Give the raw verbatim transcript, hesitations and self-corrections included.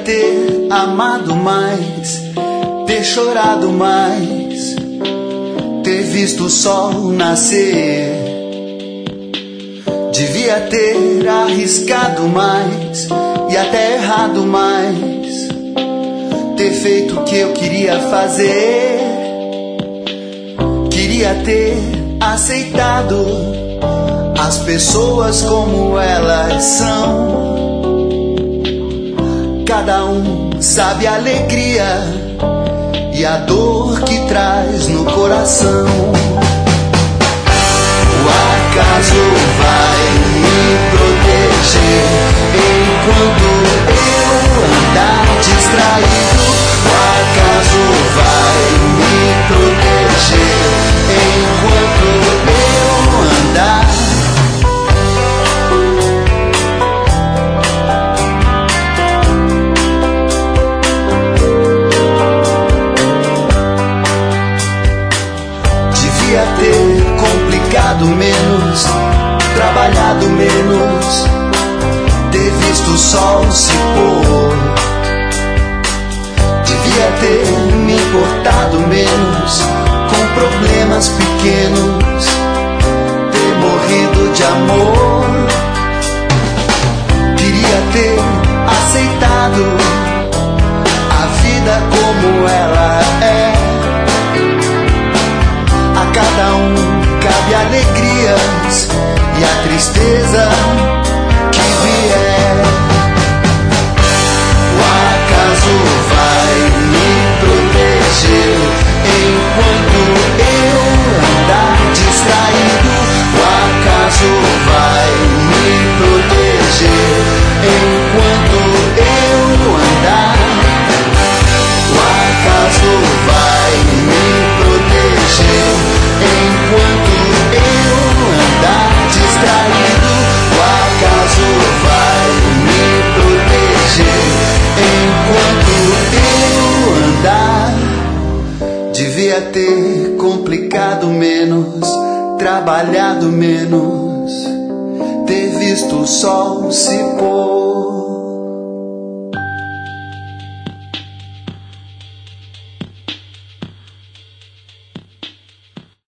ter amado mais, ter chorado mais, ter visto o sol nascer. Devia ter arriscado mais e até errado mais, ter feito o que eu queria fazer. Queria ter aceitado as pessoas como elas são. Cada um sabe a alegria e a dor que traz no coração. O acaso vai me proteger enquanto eu andar distraído. O acaso vai me proteger enquanto eu andar. Devia ter complicado menos, trabalhado menos, ter visto o sol se pôr. Devia ter me importado menos com problemas pequenos, ter morrido de amor. Queria ter aceitado a vida como ela é. A cada um cabe alegrias e a tristeza que vier. O acaso vai me proteger enquanto eu andar distraído. O acaso vai me proteger enquanto eu andar. O acaso vai me proteger enquanto eu andar distraído. O acaso vai me proteger enquanto eu andar. Devia ter complicado menos, trabalhado menos, ter visto o sol se pôr.